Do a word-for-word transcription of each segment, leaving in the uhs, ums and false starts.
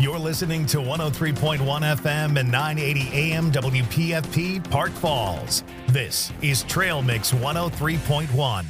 You're listening to one oh three point one F M and nine eighty A M W P F P Park Falls. This is Trail Mix one oh three point one.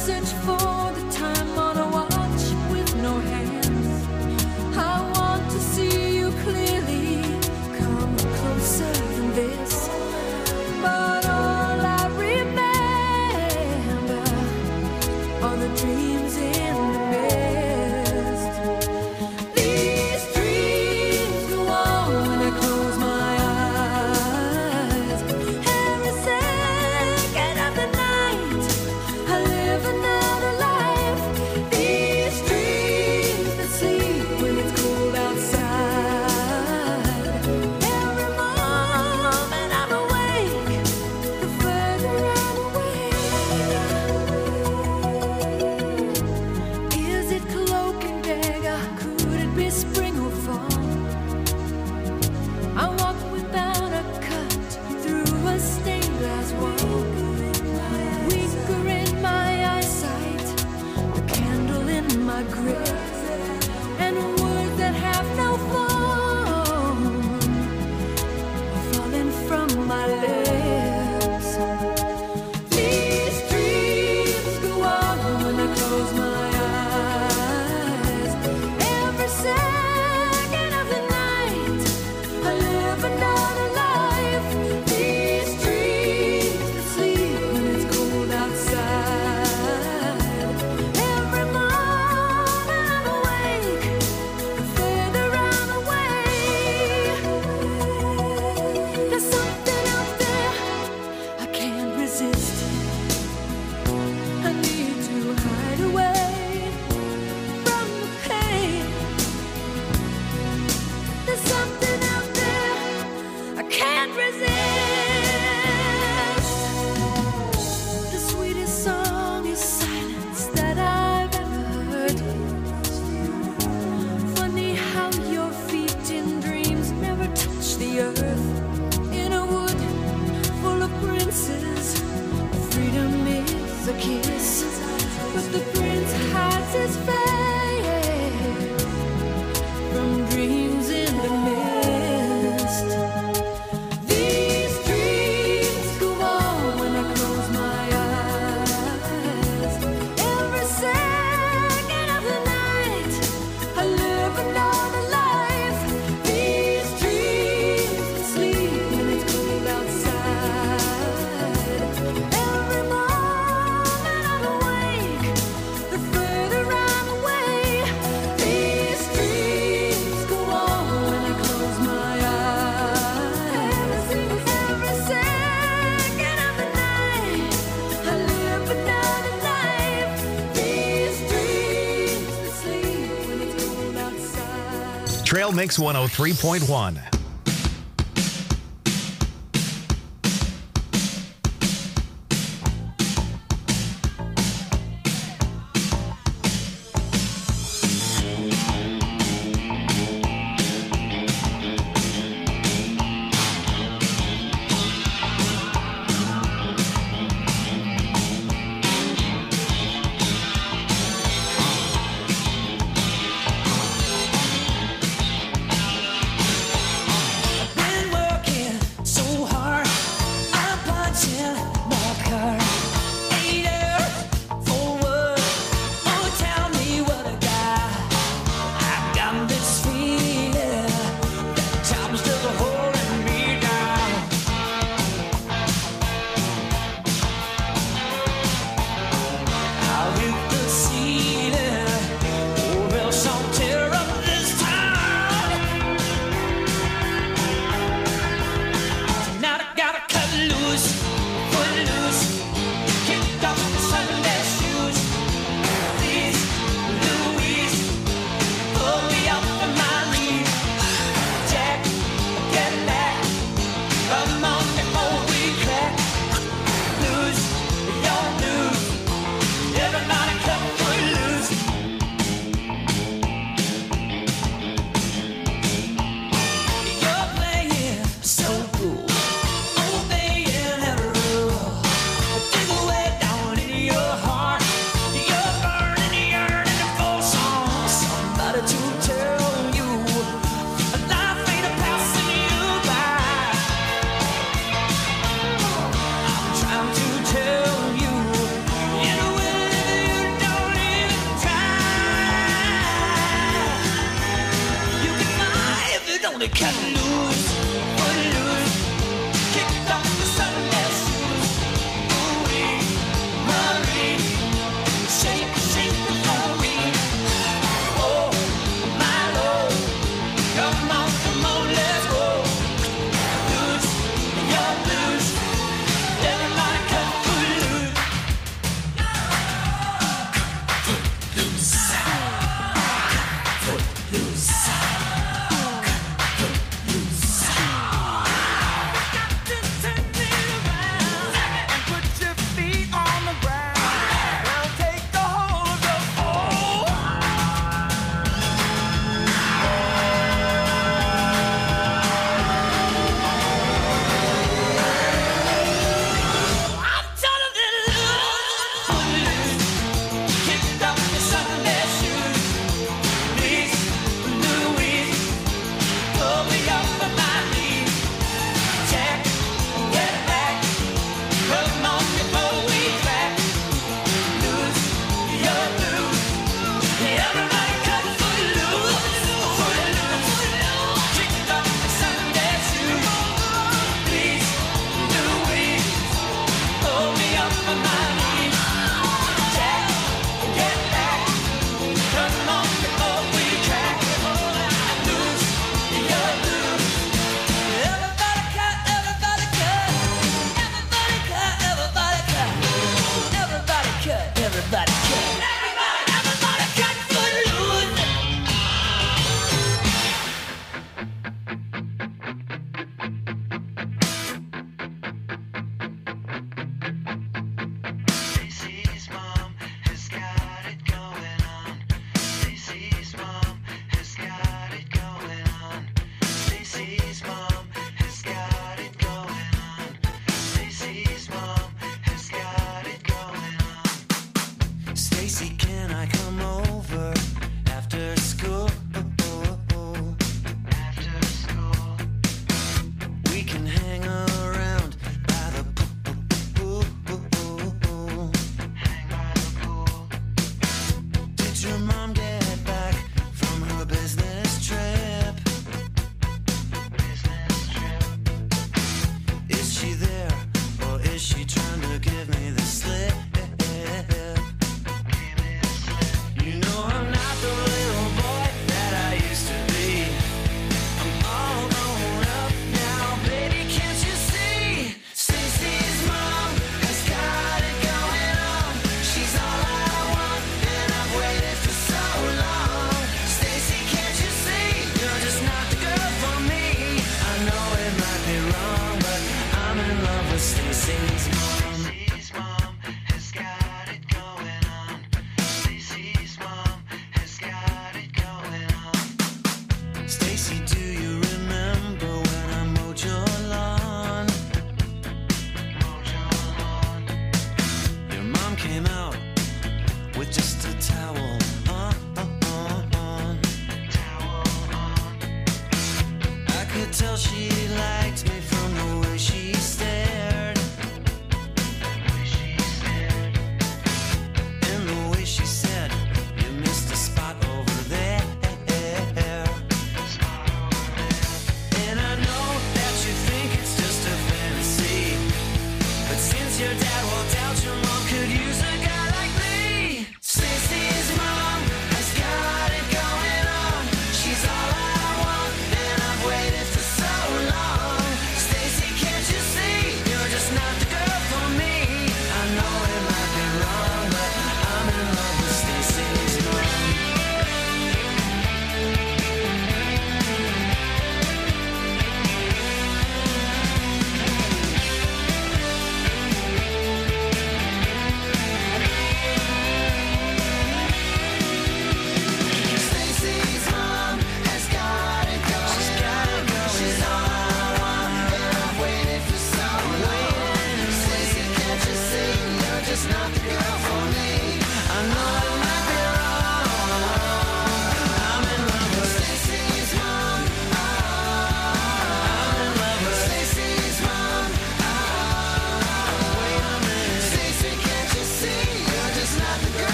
Trail Mix one oh three point one.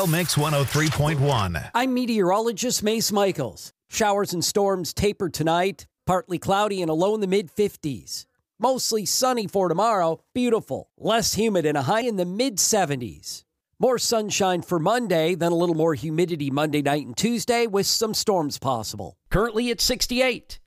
Trail Mix one oh three point one. I'm meteorologist Mace Michaels. Showers and storms taper tonight. Partly cloudy and a low in the mid-fifties. Mostly sunny for tomorrow. Beautiful. Less humid and a high in the mid-seventies. More sunshine for Monday, then a little more humidity Monday night and Tuesday with some storms possible. Currently at sixty-eight.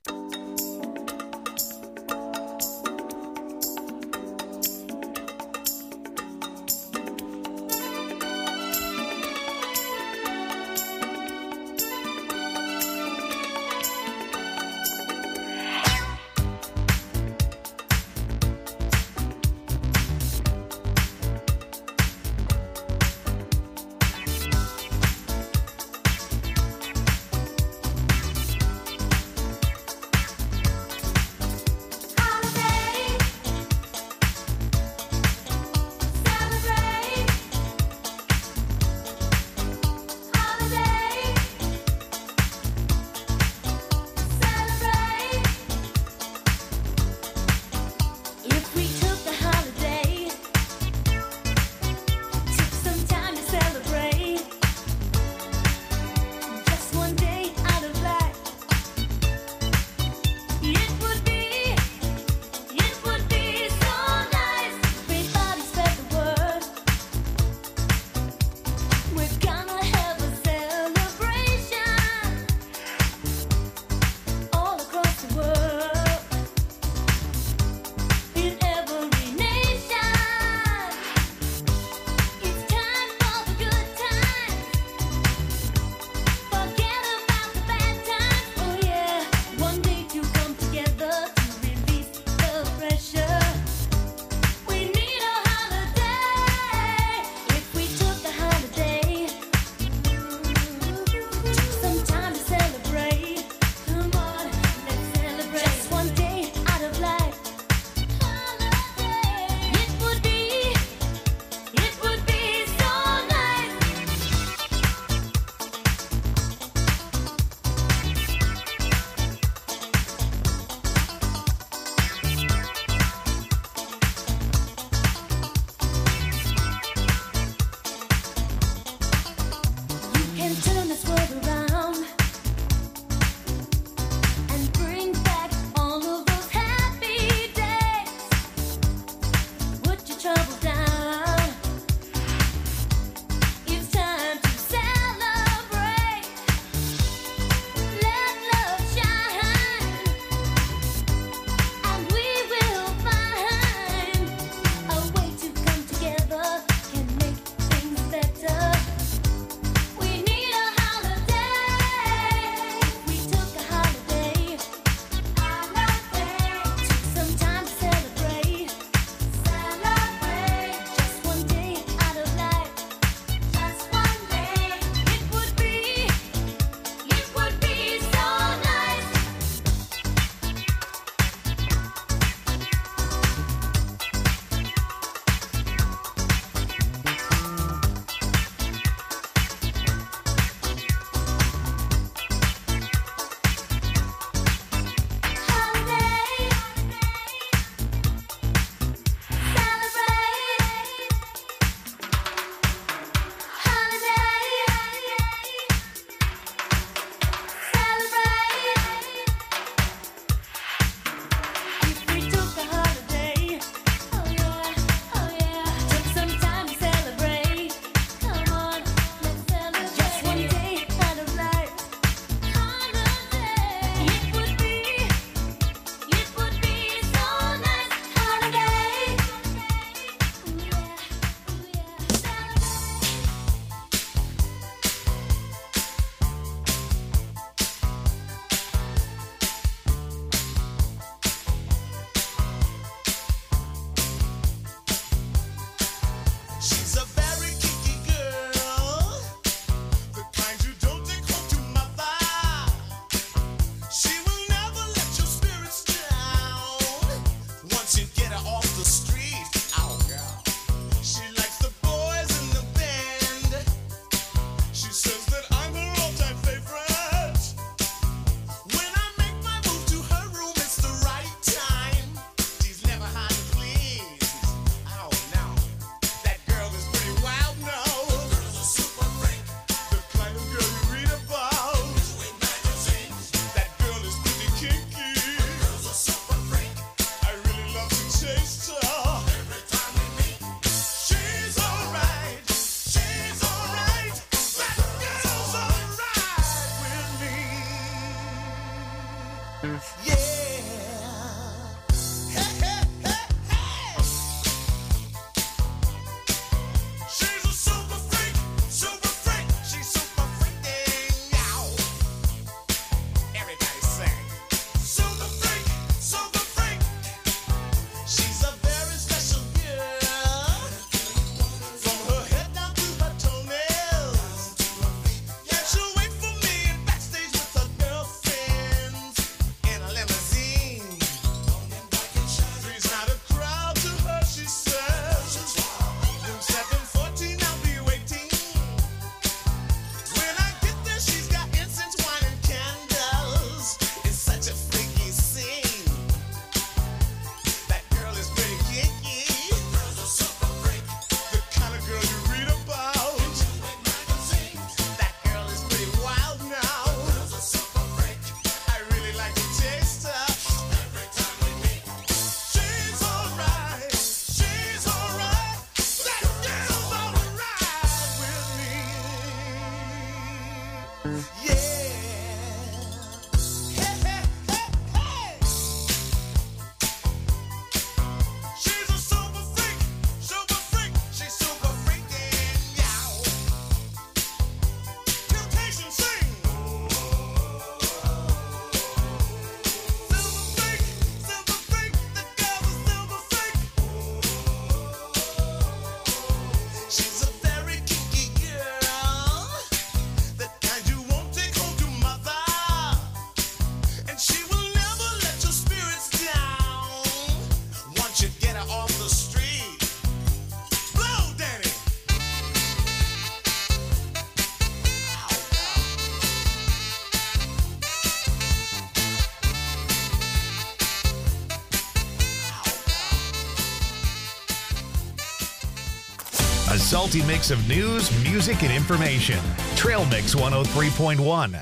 A salty mix of news, music, and information. Trail Mix one oh three point one.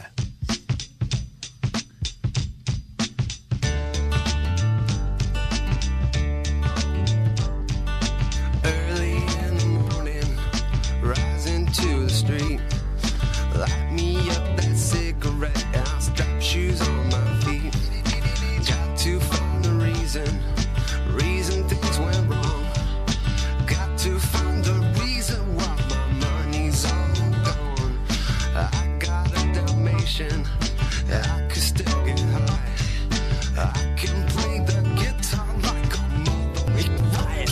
Early in the morning, rising to the street. Light me up that cigarette, I'll strap shoes on my feet. Got to find the reason, reason things went wrong. Got to find the reason why my money's all gone. I got a Dalmatian, I could still get high. I can play the guitar like a mother riot.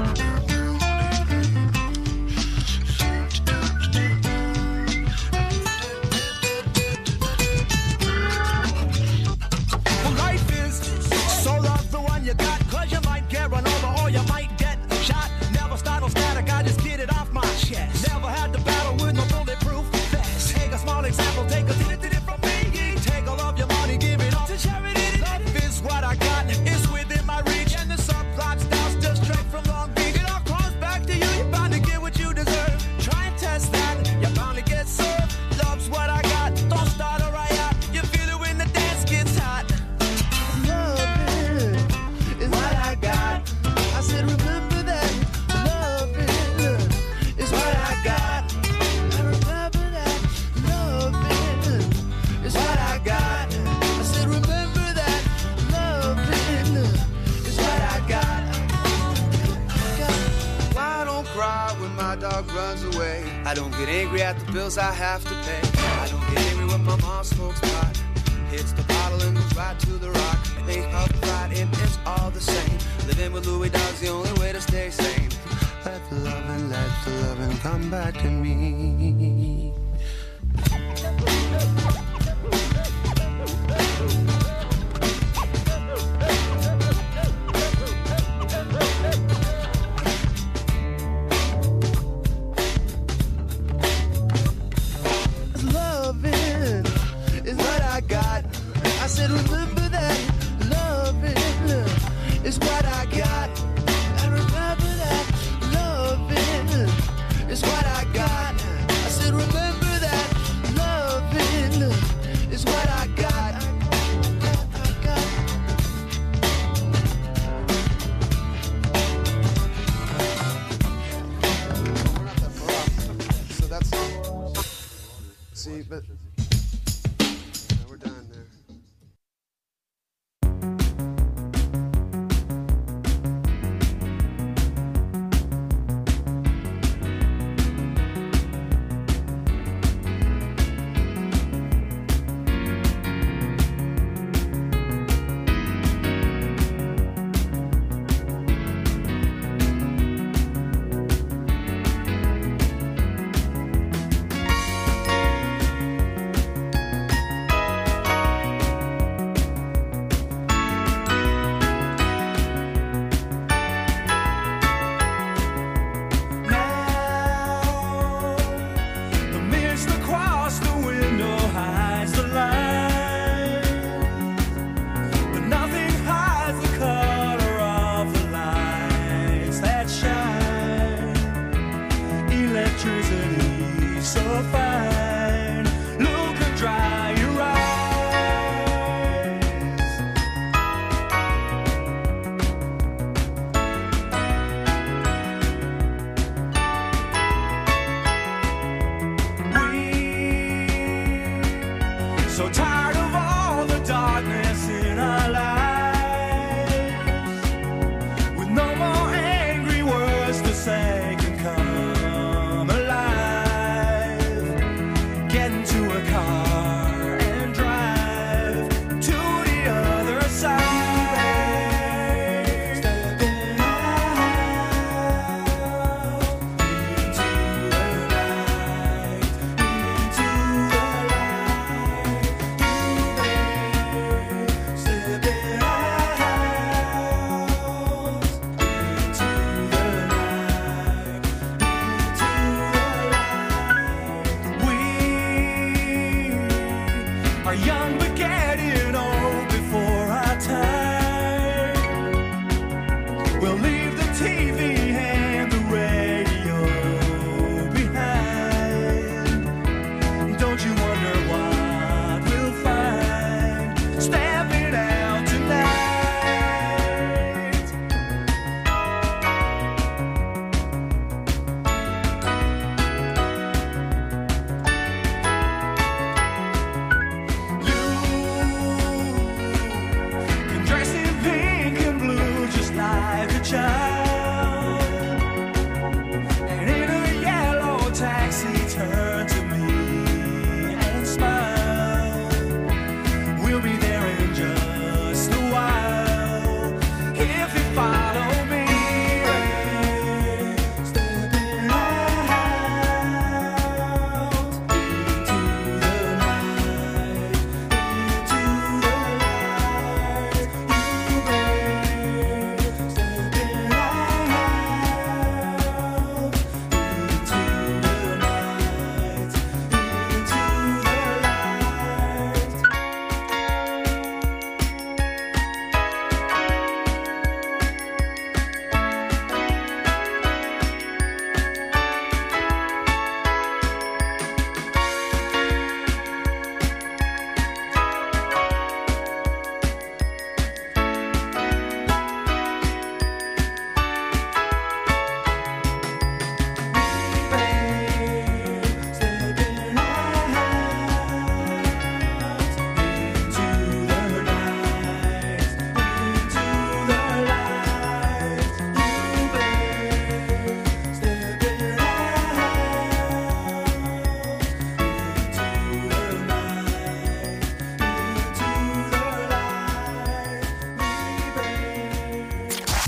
Well, life is so love the one you got, cause you might get run over or you might get shot. Never start no static, I just get it off my chest. Never had to battle with no bulletproof vest. Take a small example, take a little bit from me. Take all of your money, give it all to charity. Love is what I got, it's within my reach. And the subplot starts just straight from Long Beach. It all comes back to you, you're bound to get what you deserve. Try and test that, you're bound to get served. Love's what I got, don't start a riot. You feel it when the dance gets hot. Loving is what I got. I said, remember that. Loving is what I got. I remember that. Loving is what I got. I said, remember that. Loving is what I got. Why don't cry when my dog runs away? I don't get angry at the bills I have to pay. I don't get angry when my mom smokes pot. Hits the bottle and goes right to the rock. Think of pride and it's all the same. Living with Louis Dog's the only way to stay sane. Let the loving, let the loving come back to me. Loving is what I got. I said, remember that. Loving is what I got. I remember that. Loving is what I got. I said, remember that. Loving is what I got. I got. We're not that far off. So that's. See, but. Yeah, we're done there. The mist across the window hides the light, but nothing hides the color of the lights that shine. Electricity so fine, look and dry your eyes. We so tired of all the darkness in our lives, with no more angry words to say can come alive. Get into a car and drive to the other side. Stepping out into the light, into the light. Stepping out into the light, into the light. We are young but getting old before our time. We'll leave the T V and the radio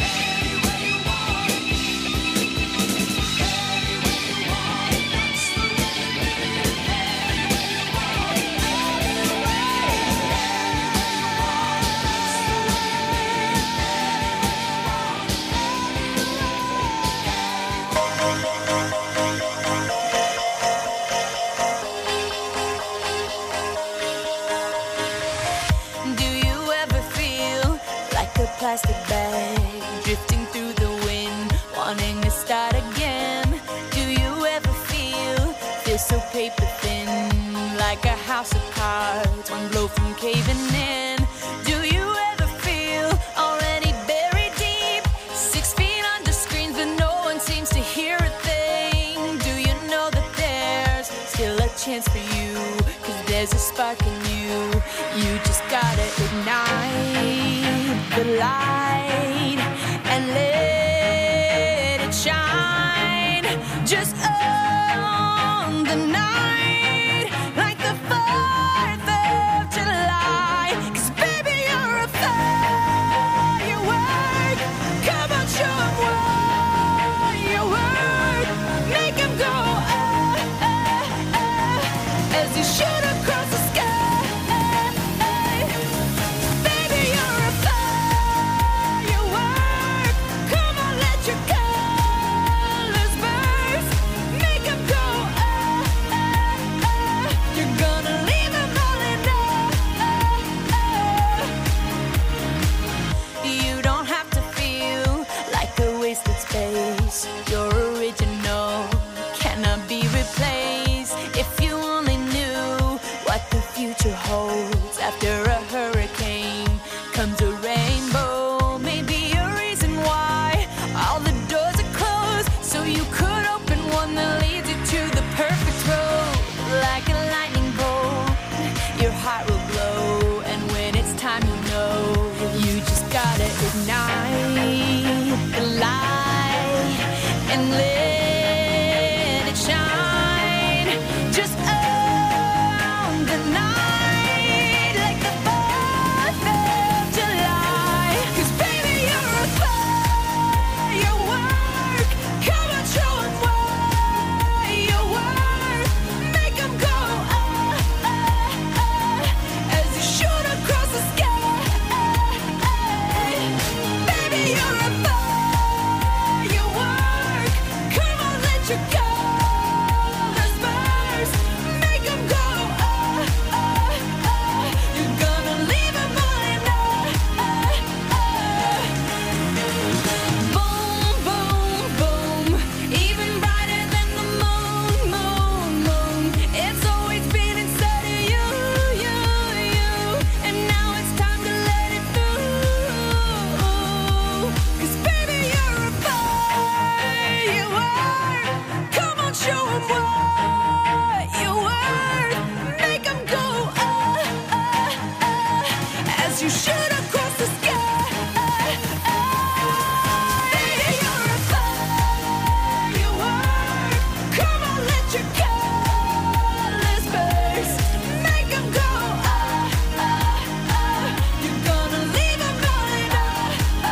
Plastic bag drifting through the wind, wanting to start again. Do you ever feel, feel so paper thin, like a house of cards, one blow from caving in? Do you ever feel already buried deep, six feet under screens but no one seems to hear a thing? Do you know that there's still a chance for you, cause there's a spark in you, you just gotta ignite the light and let it shine just on the night like the fourth of July. Cause baby, you're a firework. Come on, show 'em what you work. Make 'em go ah, ah, ah, as you shoot across the sky. Your original cannot be replaced. If you only knew what the future holds, after a hurricane comes a rainbow. Maybe a reason why all the doors are closed, so you could open one that leads you to the perfect road. Like a lightning bolt, your heart will glow, and when it's time, you know gotta ignite the light and let it shine. Just own the night like the fourth of July. 'Cause baby, you're a firework. Come on, show 'em what you're worth. Make 'em go, oh, oh, oh, as you shoot across the sky. Baby, you're a firework. Come on, let your colors burst. Make 'em go, oh, oh, oh. You're gonna leave 'em all oh, oh. Boom, boom, boom. Even brighter than the moon, moon, moon. It's always been inside of you, you, you. And now it's time to let it through. 'Cause baby, you're a firework. Come on, show 'em what you're worth. Make 'em go, oh, oh, oh, as you shoot across the sky. Baby, you're a firework. Come on, let your colors burst. Make 'em go, oh, oh, oh. You're gonna leave 'em all in oh,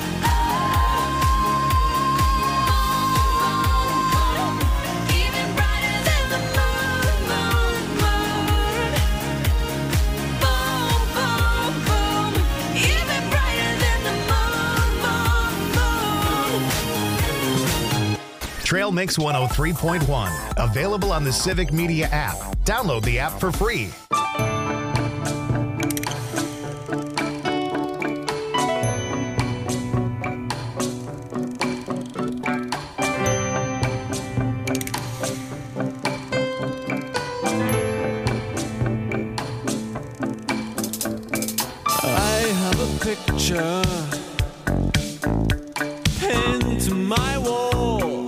oh, oh. Even brighter than the moon, moon, moon. Boom, boom, boom. Even brighter than the moon, moon, moon. Trail Mix one oh three point one. Available on the Civic Media app. Download the app for free. I have a picture pinned to my wall,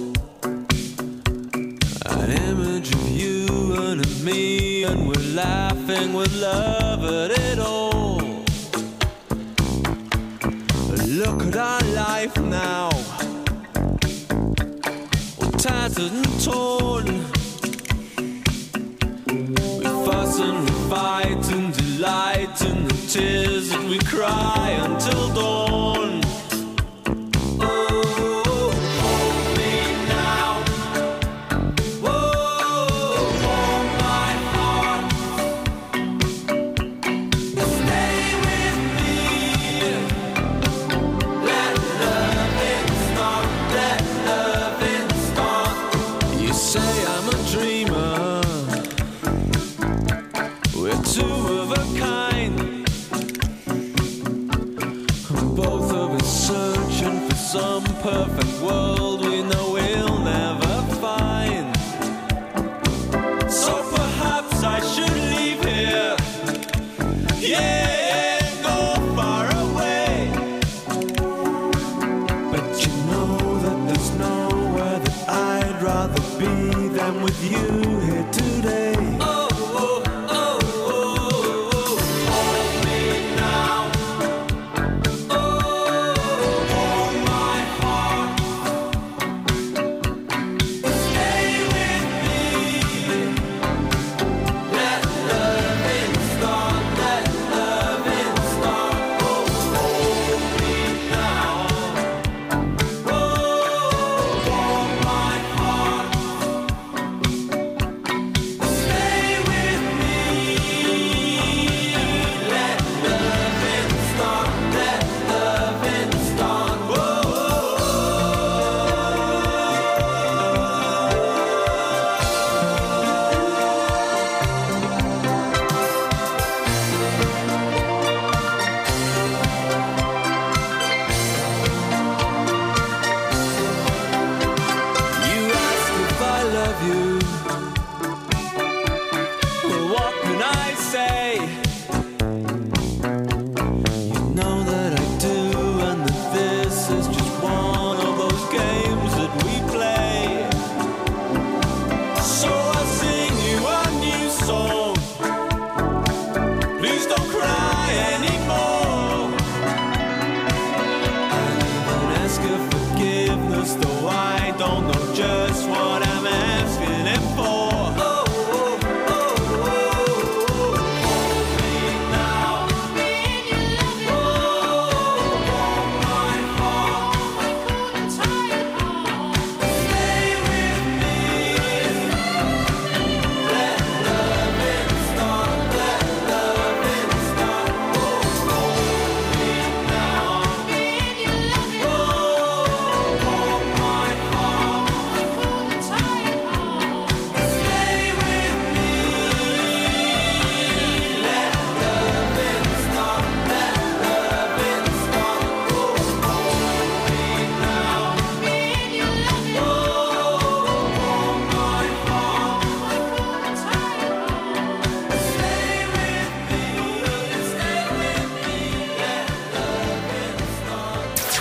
an image of you and of me, and we're laughing with love at it all. Look at our life now, all tattered and torn. We fuss and we fight and delight in the tears that we cry until dawn. Oh, hold me now. Oh, hold my heart. Stay with me. Let loving start. Let loving start. You say I'm a dreamer. We're two of a kind. Both of us searching for some perfect world we know we'll never find. So perhaps I should leave here. Yeah, go far away. But you know that there's nowhere that I'd rather be than with you here today. Oh, oh, oh, oh, oh. Hold me now. Oh, hold my heart. Stay with me. Let loving start. Let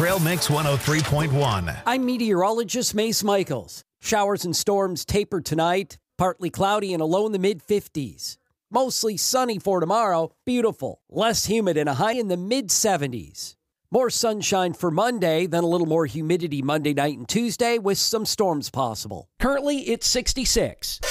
Trail Mix one oh three point one. I'm meteorologist Mace Michaels. Showers and storms taper tonight. Partly cloudy and a low in the mid fifties. Mostly sunny for tomorrow. Beautiful. Less humid and a high in the mid seventies. More sunshine for Monday, then a little more humidity Monday night and Tuesday with some storms possible. Currently, it's sixty-six.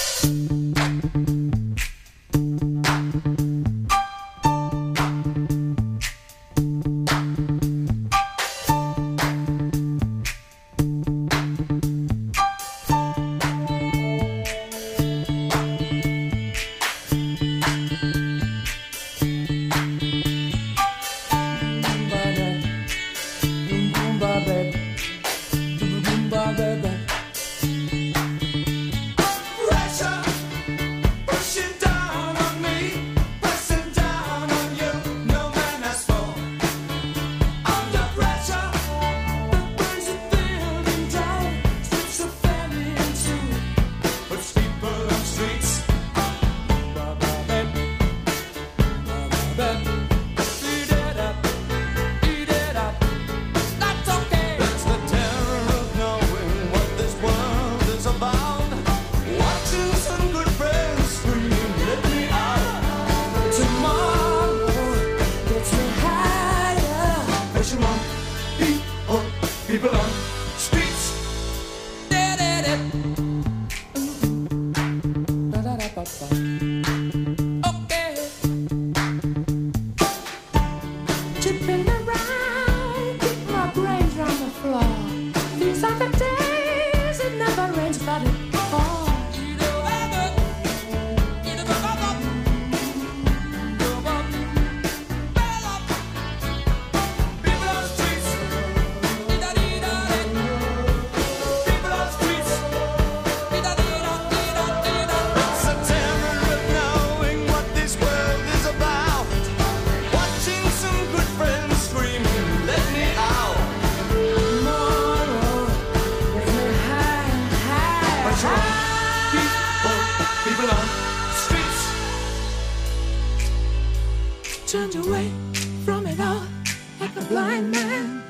Turned away from it all like a blind man.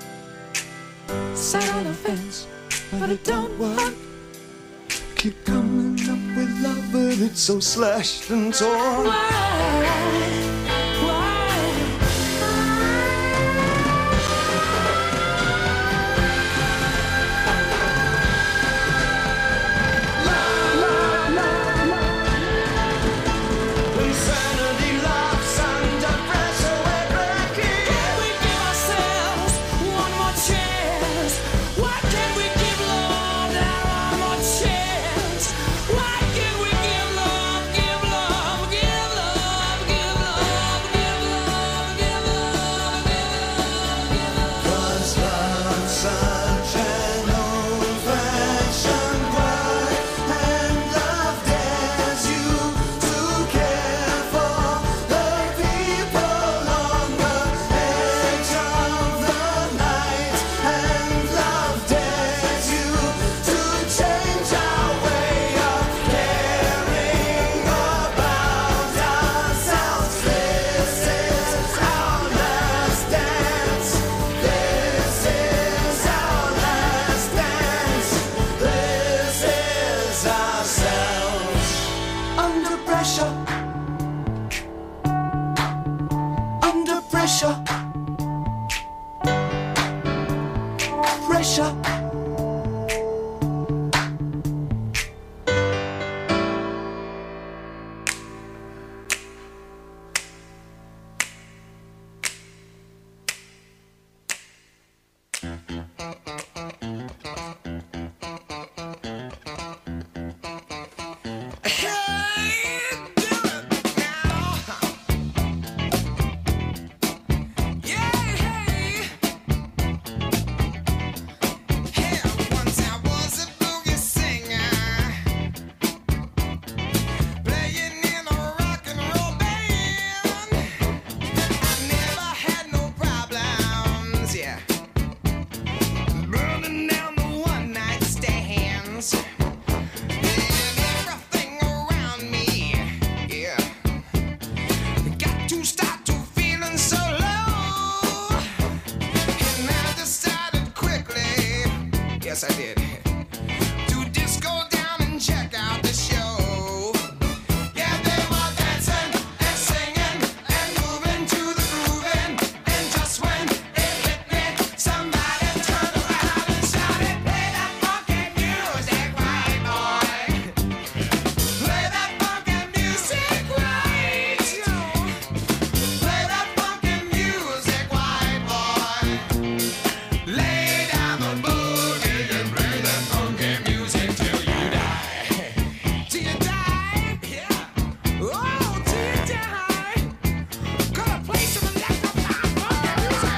Sat on the fence, but it don't work. Keep coming up with love, but it's so slashed and torn. Why? Yes, I did. To disco down and check out the show. Yeah, they were dancing and singing and moving to the grooving. And just when it hit me, somebody turned around and shouted, "Play that funky music, right, boy. Play that funky music, right. Play that funky music, white boy. Lay down the boogie and play that funky music till you die." Till you die? Yeah. Oh, till you die. Gonna play some electrified funky music.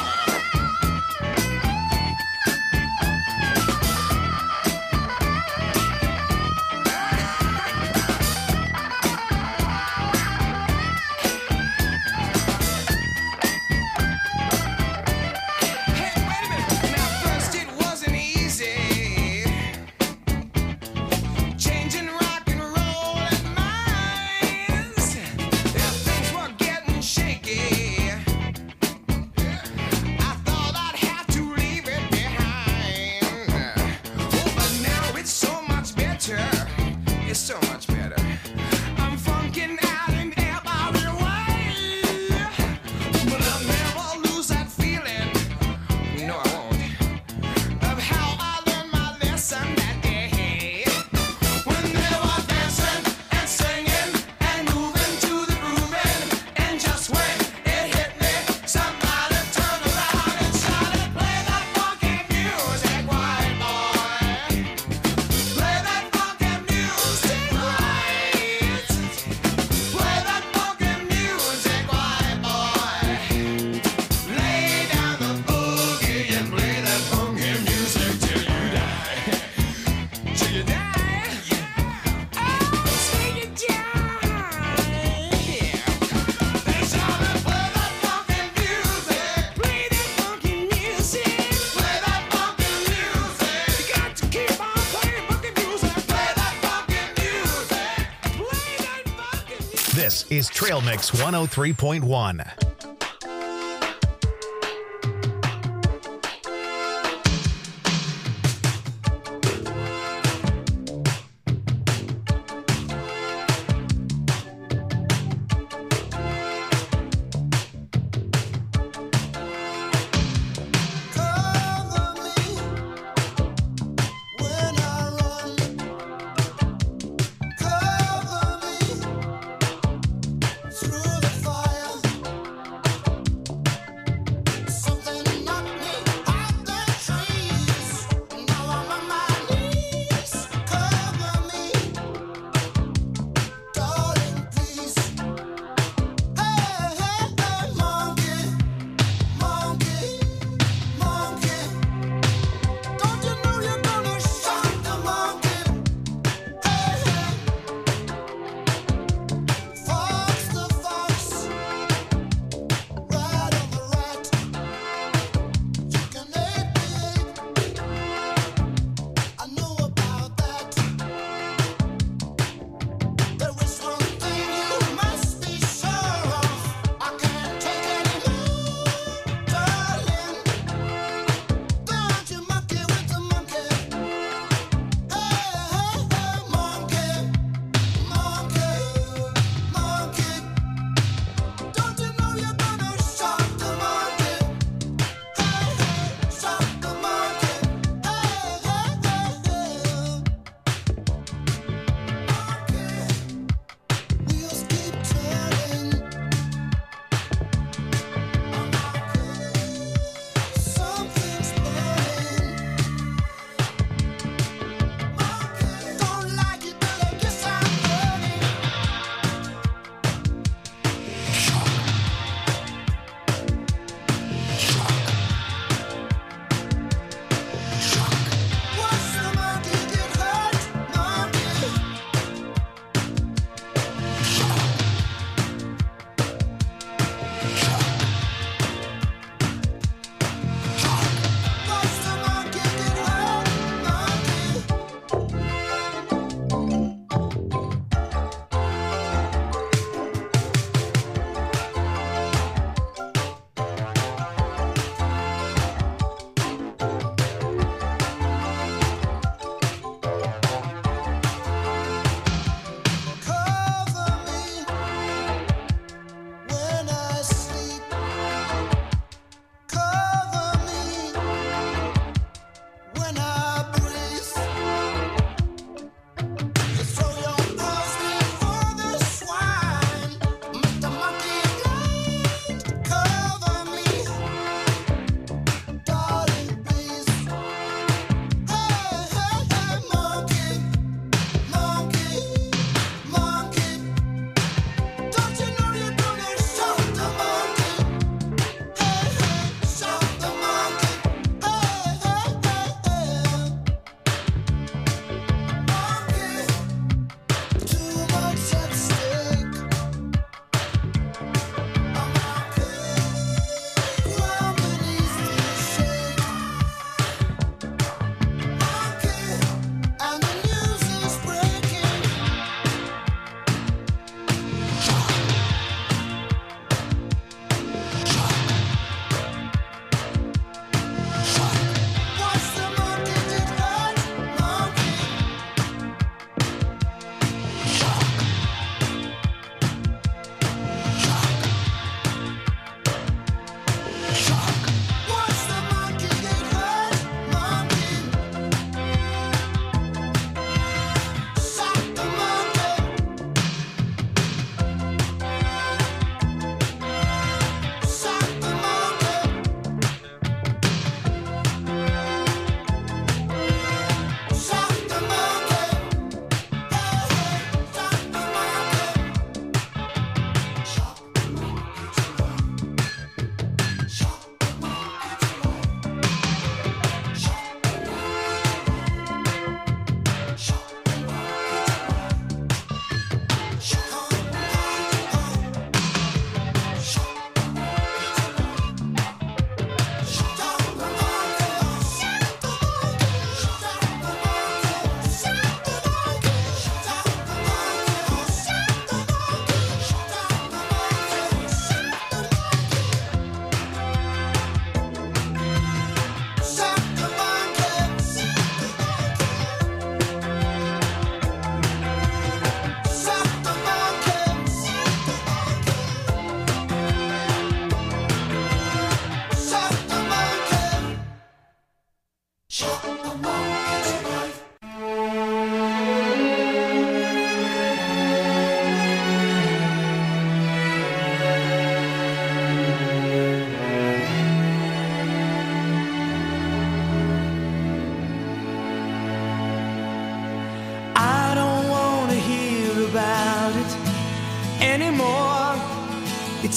Hey, wait a minute. Now, first it wasn't easy. Changing rock and roll and minds. Yeah, things were getting shaky. I thought I'd have to leave it behind. Oh, but now it's so much better. It's so much better. I'm funking out in every way. But I'll never lose that feeling. No, I won't. Of how I learned my lesson that day. When they were dancing and singing and moving to the grooving. And just when it hit me, somebody turned around and shouted, "Play that funky music, white boy. Play that funky music, right. Play that funky music, white boy. Lay down the boogie and play that funky music till you die." Till you die? Oh, till you die. Yeah. They shouted, "Play that funky music. Play that funky music. Play that funky music. You got to keep on playing funky music. Play that funky music. Play that funky music." This is Trail Mix one oh three point one. Cover me when I run. Cover me through the fire.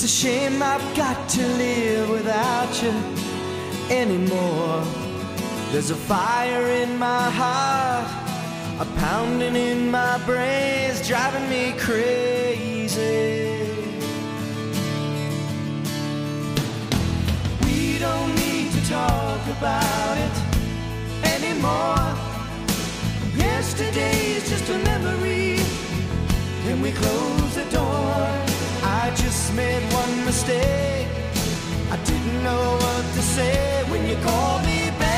a shame I've got to live without you anymore. There's a fire in my heart, a pounding in my brains, driving me crazy. We don't need to talk about it anymore. Yesterday's just a memory. Can we close the door? I just made one mistake. I didn't know what to say when you called me baby.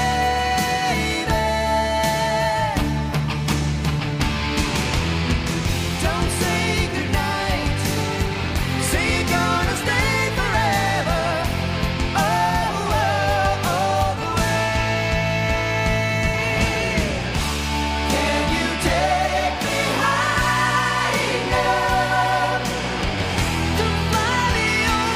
Don't say goodnight. Say you're gonna stay forever. Oh, oh, all the way. Can you take me high enough to fly me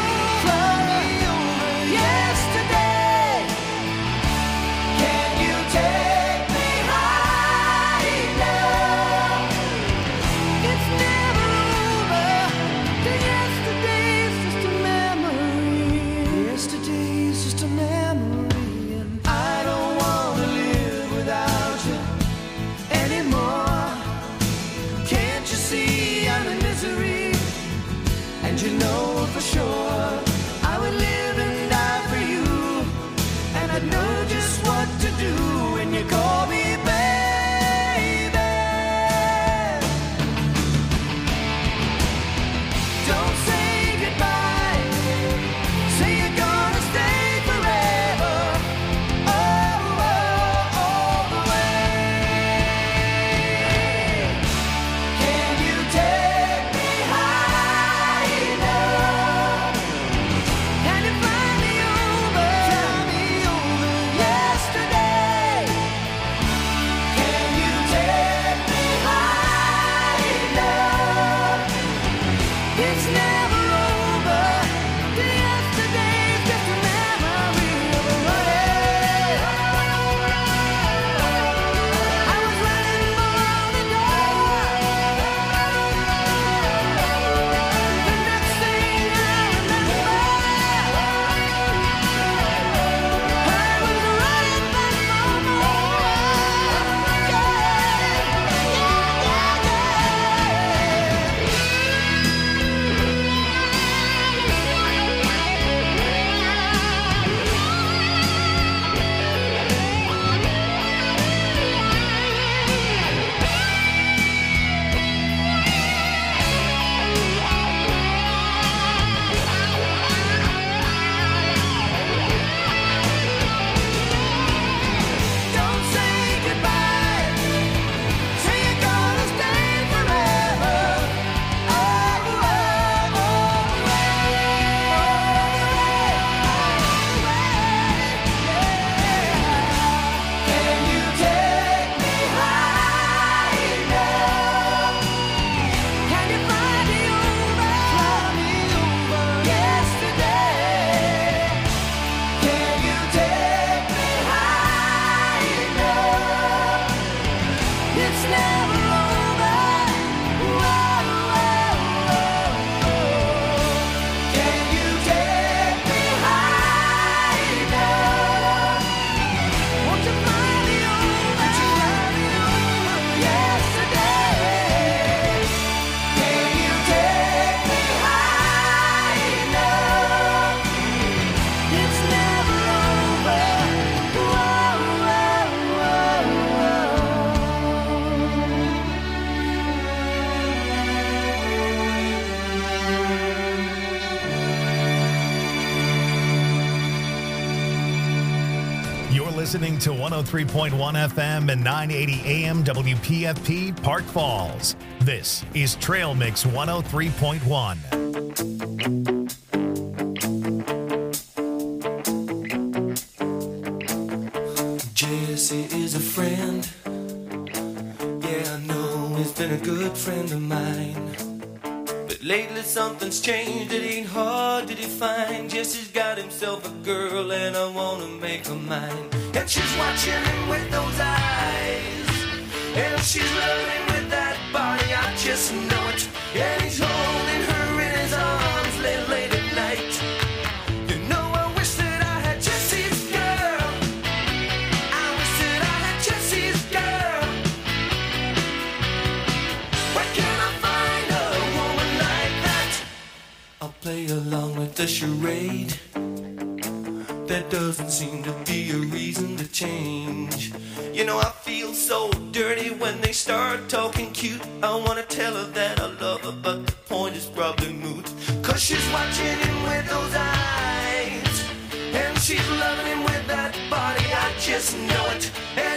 over yesterday? Can you take me high enough? It's never over. The yesterday's just a memory. Yesterday's just a memory, and I don't wanna live without you anymore. Can't you see I'm in misery? And you know for sure I would live and die for you. And I'd know just what to do when you call me baby. Don't say goodbye. Say you're gonna stay forever. Oh, oh, all the way. Can you take me high enough? Can you fly me over? Fly me over yesterday. Can you take me high enough? It's never over. The yesterday's just a memory of a running. I was running for the door. The next thing I remember, I was running back for more. Yeah, Don't say goodbye. Say you're gonna stay forever. Oh, oh, all the way. Can you take me high enough? Can you fly me over? Fly me over yesterday. Can you take me high enough? It's never over. Whoa, whoa, whoa. Can you take me high enough? Won't you fly me over? Won't you fly me over yesterday? Can you take me high enough? It's never over. Whoa, whoa, You're listening to one oh three point one F M and nine eighty A M W P F P Park Falls. This is Trail Mix one oh three point one. Jesse is a friend. Yeah, I know he's been a good friend of mine. But lately something's changed, it ain't hard to define. Jesse's got himself a girl and I wanna make her mine. And she's watching him with those eyes, and she's loving with that body, I just know it. And he's holding her in his arms late, late at night. a charade. There doesn't seem to be a reason to change. You know I feel so dirty when they start talking cute. I wanna tell her that I love her, but the point is probably moot. Cause she's watching him with those eyes, and she's loving him with that body, I just know it. And